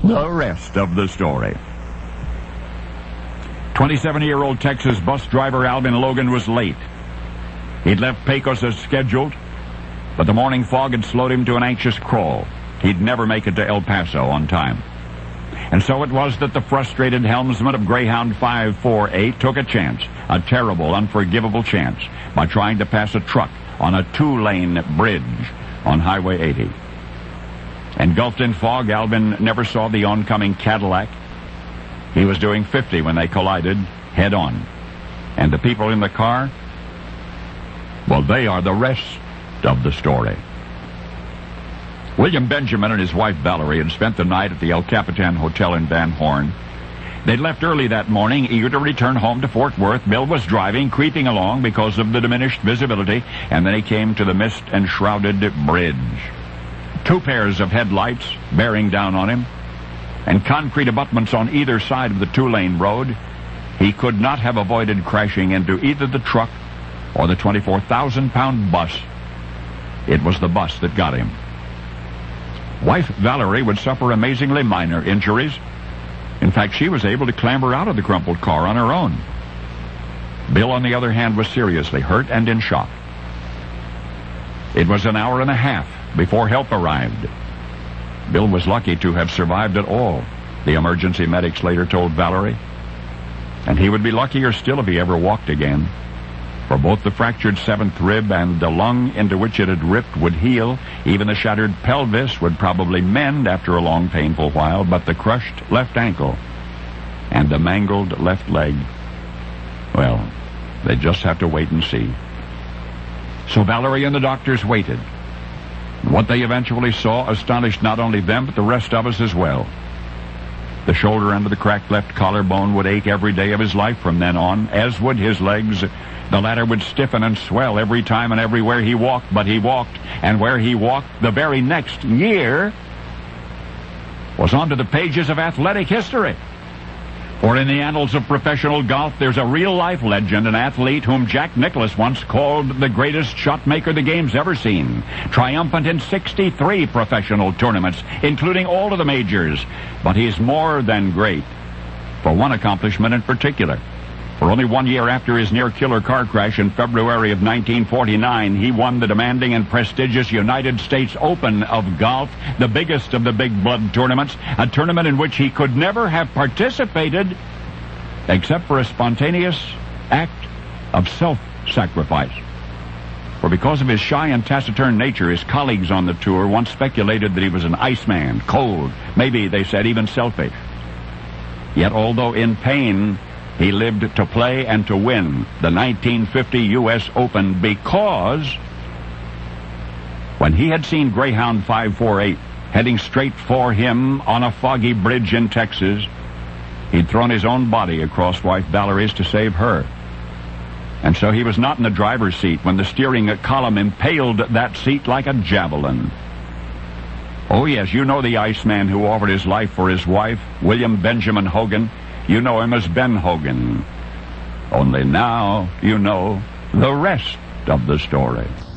The rest of the story. 27-year-old Texas bus driver Alvin Logan was late. He'd left Pecos as scheduled, but the morning fog had slowed him to an anxious crawl. He'd never make it to El Paso on time. And so it was that the frustrated helmsman of Greyhound 548 took a chance, a terrible, unforgivable chance, by trying to pass a truck on a 2-lane bridge on Highway 80. Engulfed in fog, Alvin never saw the oncoming Cadillac. He was doing 50 when they collided head-on. And the people in the car, well, they are the rest of the story. William Benjamin and his wife Valerie had spent the night at the El Capitan Hotel in Van Horn. They'd left early that morning, eager to return home to Fort Worth. Bill was driving, creeping along because of the diminished visibility, and then he came to the mist-enshrouded bridge. 2 pairs of headlights bearing down on him, and concrete abutments on either side of the 2-lane road. He could not have avoided crashing into either the truck or the 24,000-pound bus. It was the bus that got him. Wife Valerie would suffer amazingly minor injuries. In fact, she was able to clamber out of the crumpled car on her own. Bill, on the other hand, was seriously hurt and in shock. It was an hour and a half before help arrived. Bill was lucky to have survived at all, the emergency medics later told Valerie. And he would be luckier still if he ever walked again. For both the fractured 7th rib and the lung into which it had ripped would heal. Even the shattered pelvis would probably mend after a long, painful while. But the crushed left ankle and the mangled left leg, well, they just have to wait and see. So Valerie and the doctors waited. What they eventually saw astonished not only them, but the rest of us as well. The shoulder end of the cracked left collarbone would ache every day of his life from then on, as would his legs. The latter would stiffen and swell every time and everywhere he walked, but he walked, and where he walked the very next year was onto the pages of athletic history. For in the annals of professional golf, there's a real-life legend, an athlete whom Jack Nicklaus once called the greatest shot maker the game's ever seen, triumphant in 63 professional tournaments, including all of the majors. But he's more than great for one accomplishment in particular. For only 1 year after his near-killer car crash in February of 1949, he won the demanding and prestigious United States Open of golf, the biggest of the big blood tournaments, a tournament in which he could never have participated except for a spontaneous act of self-sacrifice. For because of his shy and taciturn nature, his colleagues on the tour once speculated that he was an iceman, cold, maybe, they said, even selfish. Yet although in pain, he lived to play and to win the 1950 U.S. Open, because when he had seen Greyhound 548 heading straight for him on a foggy bridge in Texas, he'd thrown his own body across wife Valerie's to save her. And so he was not in the driver's seat when the steering column impaled that seat like a javelin. Oh yes, you know the Iceman who offered his life for his wife, William Benjamin Hogan. You know him as Ben Hogan. Only now you know the rest of the story.